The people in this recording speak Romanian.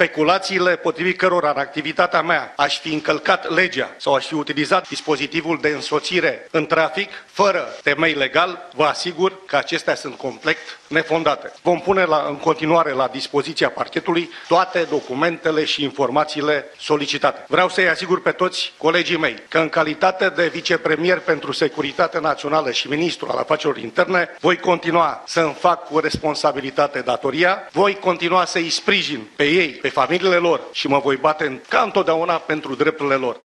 speculațiile potrivit cărora în activitatea mea aș fi încălcat legea sau aș fi utilizat dispozitivul de însoțire în trafic fără temei legal, vă asigur că acestea sunt complet nefondate. Vom pune în continuare la dispoziția parchetului toate documentele și informațiile solicitate. Vreau să-i asigur pe toți colegii mei că în calitate de vicepremier pentru securitate națională și ministru al afacerilor interne, voi continua să-mi fac cu responsabilitate datoria, voi continua să-i sprijin pe ei, pe familiile lor și mă voi bate ca întotdeauna pentru drepturile lor.